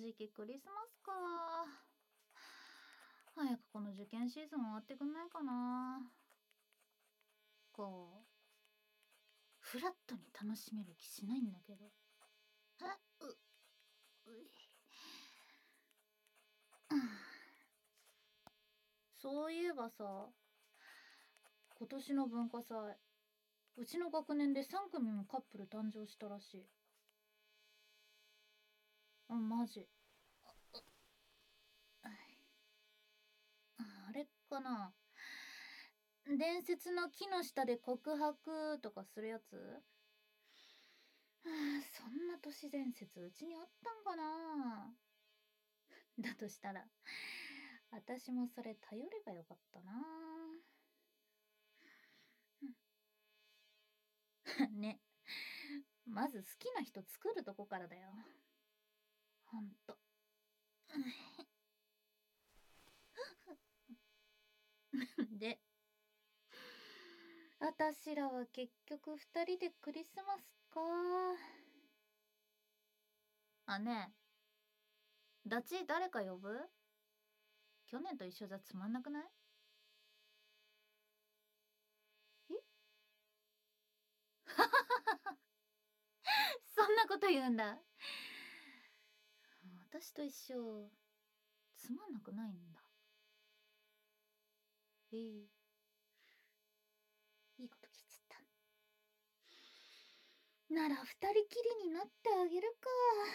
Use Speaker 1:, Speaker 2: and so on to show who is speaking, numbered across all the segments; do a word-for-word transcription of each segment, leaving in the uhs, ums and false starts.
Speaker 1: 時期クリスマスか。早くこの受験シーズン終わってくんないかな。こうフラットに楽しめる気しないんだけど。あうううんそういえばさ、今年の文化祭、うちの学年でさん組もカップル誕生したらしい。あ、マジ。ああれかな、伝説の木の下で告白とかするやつ。はあ、そんな都市伝説うちにあったんかな。だとしたら私もそれ頼ればよかったな。ね、まず好きな人作るとこからだよ、ほんと。で、あたしらは結局二人でクリスマスか。あ、ねえ、ダチ誰か呼ぶ？去年と一緒じゃつまんなくない？えそんなこと言うんだ。私と一緒つまんなくないんだ。ええ、いいこと聞いちゃった。なら二人きりになってあげるか。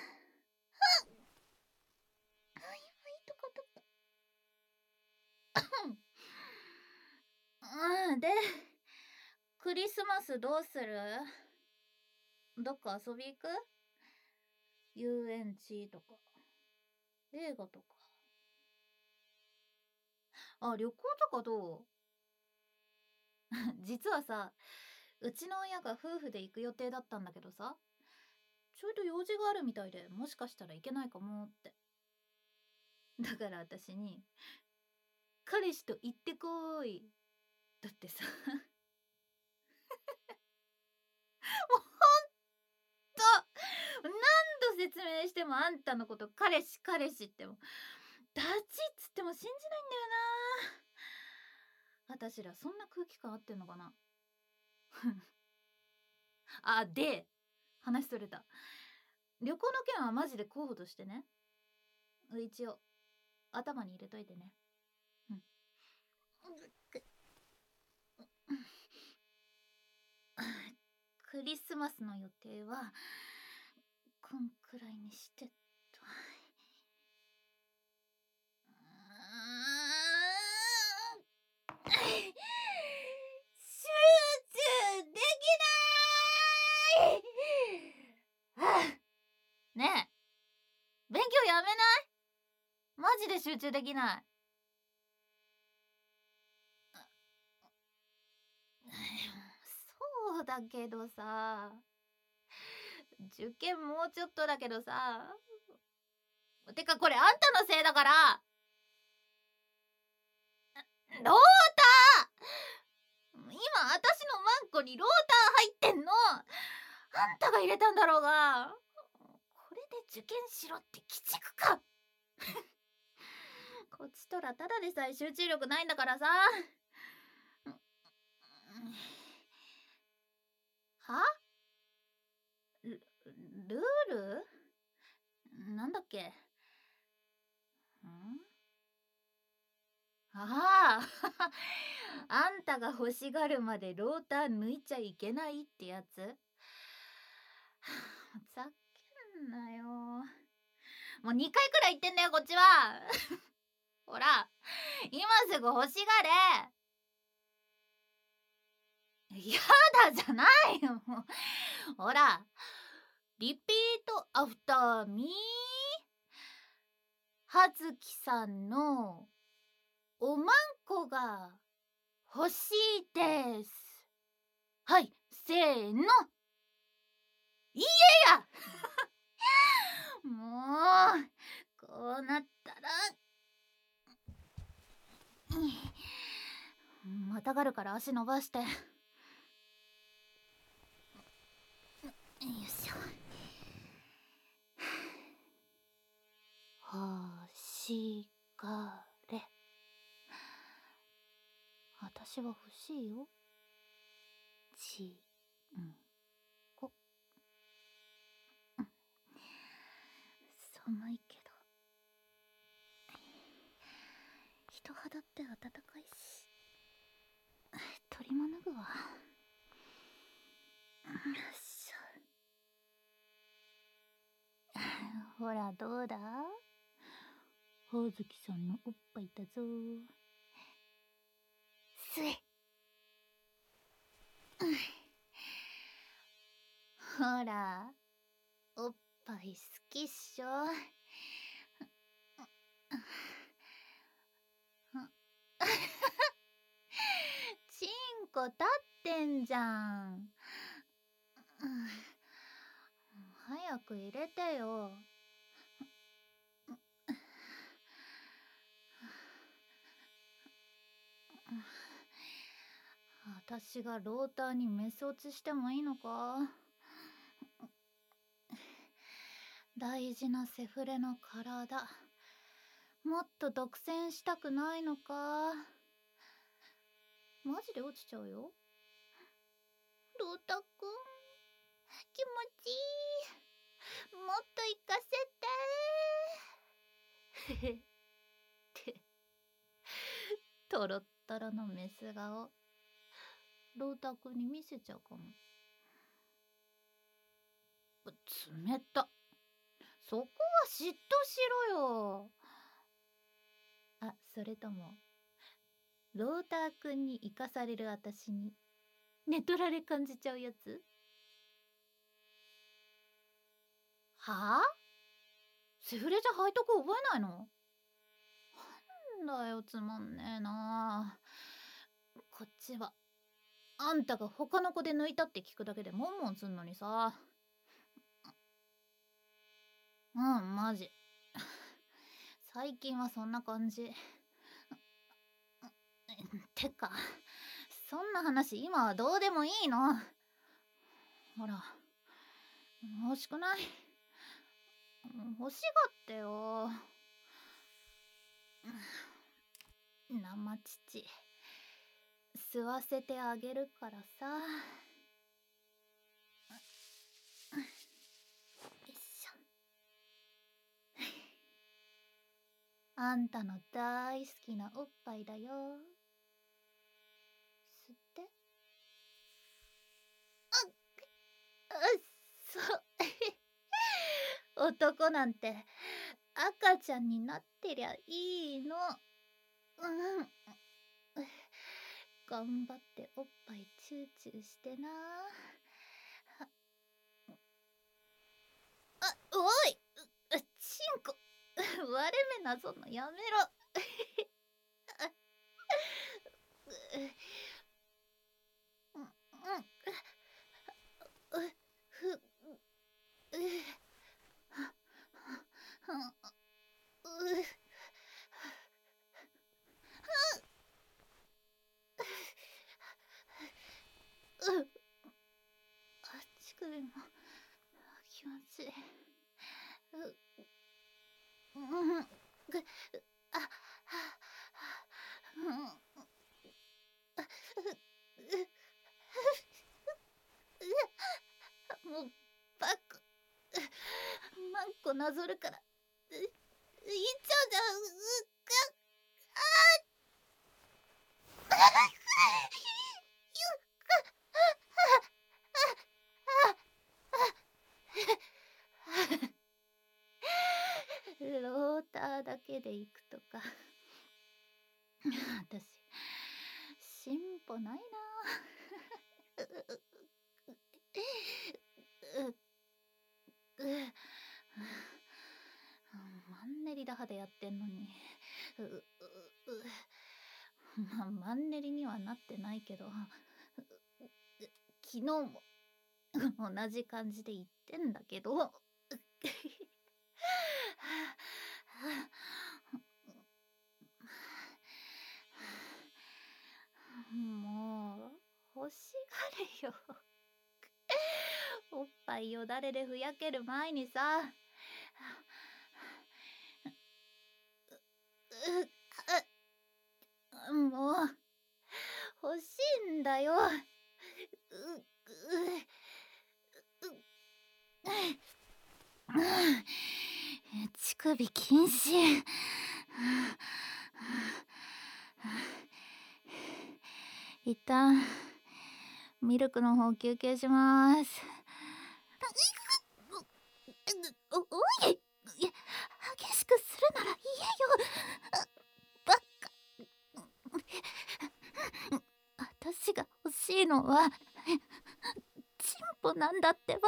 Speaker 1: はいはいとかとうん、で、クリスマスどうする？どっか遊び行く？遊園地とか映画とか。あ、旅行とかどう？実はさ、うちの親が夫婦で行く予定だったんだけどさ、ちょいと用事があるみたいで、もしかしたらいけないかもって。だから私に彼氏と行ってこーいだってさ。もうほんと何度説明してもあんたのこと彼氏彼氏ってもダチっつっても信じないんだよな。私らそんな空気感合ってんのかな。あ、で話それた。旅行の件はマジで候補としてね、一応頭に入れといてね。うん。クリスマスの予定はこんくらいにしてっと。集中できない。ねえ、勉強やめない？マジで集中できない。そうだけどさ、受験もうちょっとだけどさ。てかこれあんたのせいだから。ローター、今私のマンコにローター入ってんのあんたが入れたんだろうが。これで受験しろって鬼畜か。こっちとらただでさえ集中力ないんだからさ。は？ル、ルール？なんだっけ？ん？あああんたが欲しがるまでローター抜いちゃいけないってやつ。ざけんなよ。もうにかいくらい言ってんだよこっちは。ほら今すぐ欲しがれ。やだじゃないよ。ほらリピートアフターミー。はずきさんのおまんこが欲しいです。はい、せーの。いいえや。もうこうなったらまたがるから足伸ばして。よいしょ。 はしがれ。私は欲しいよ。ちんこ。寒いけど人肌って暖かいし、鳥も脱ぐわ。よっしゃ。ほらどうだ、ほずきさんのおっぱいだぞ。すい、ほらおっぱい好きっしょ。チンコ立ってんじゃん。早く入れてよ。私がローターにメス落ちしてもいいのか。大事なセフレの体、もっと独占したくないのか。マジで落ちちゃうよ。ロータくん、気持ちいい。もっと行かせて。へへってトロットロのメス顔、ロータくんに見せちゃうかも。冷た。そこは嫉妬しろよ。あ、それともローターくんに生かされる私に寝取られ感じちゃうやつ？はあ？セフレじゃ背徳覚えないの？なんだよ、つまんねえな。こっちはあんたが他の子で抜いたって聞くだけでモンモンすんのにさ。うん、マジ。最近はそんな感じ。てか、そんな話今はどうでもいいの。ほら、欲しくない？欲しがってよ。生乳吸わせてあげるからさ。よいしょ。あんたの大好きなおっぱいだよ。吸って。あ、そう。男なんて赤ちゃんになってりゃいいの。うん。頑張っておっぱいチューチューしてな。あ、おい、チンコ割れ目なぞんのやめろ。うん、うん、ふ、う、あ、乳首も気持ちいい。う、うん、ぐ、あ、は、うん、もうバックマンコなぞるからいっちゃうじゃん。うっかあローターだけで行くとか。私進歩ないな。マンネリ打破でやってんのに。うううまあマンネリにはなってないけど、昨日も同じ感じで言ってんだけど。もう欲しがれよ。おっぱいよだれでふやける前にさ。 う、もう、欲しいんだよ。う、う、う、乳首禁止。一旦ミルクの方休憩します。お、おい、いや、激しくするなら言えよ。バカ。私が欲しいのはチンポなんだってば。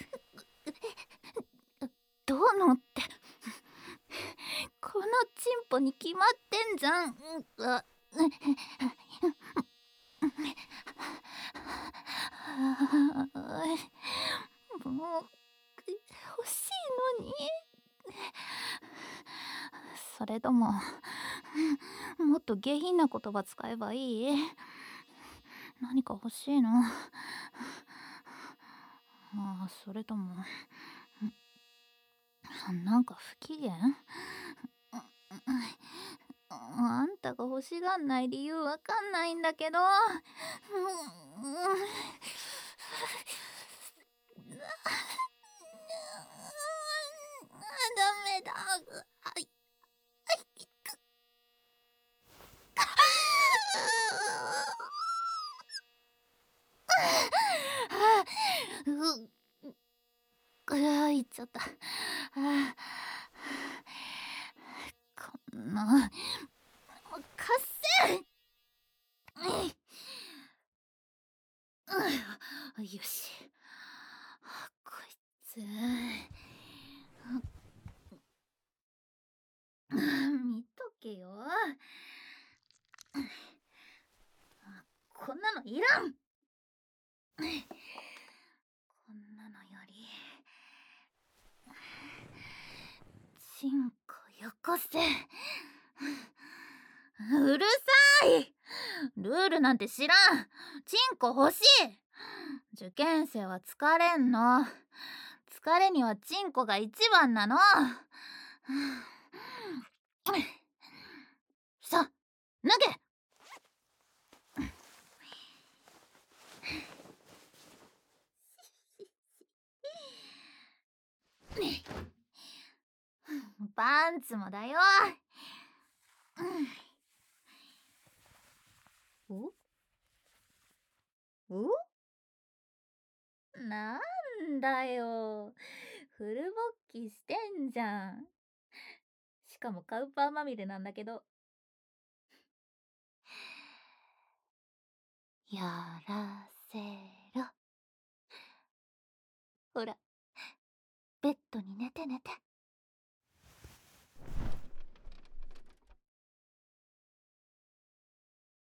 Speaker 1: どうのって、このチンポに決まってんじゃん。あ、もう欲しいのに。それとももっと下品な言葉使えばいい？何か欲しいの？ああ、それともなんか不機嫌？あんたが欲しがんない理由わかんないんだけど。ダメだ。はい。ううわ、いっちゃった。あこんなかせん。よし、こいつ見とけよ。こんなのいらん。こんなのよりチンコよこせ。うるさい。ルールなんて知らん。チンコ欲しい。受験生は疲れんの。疲れにはチンコが一番なの。さあ、脱げ。パンツもだよ。おお、なんだよ、フルボッキしてんじゃん。しかもカウパーまみれなんだけど。やらせろ。ほら、ベッドに寝て寝て。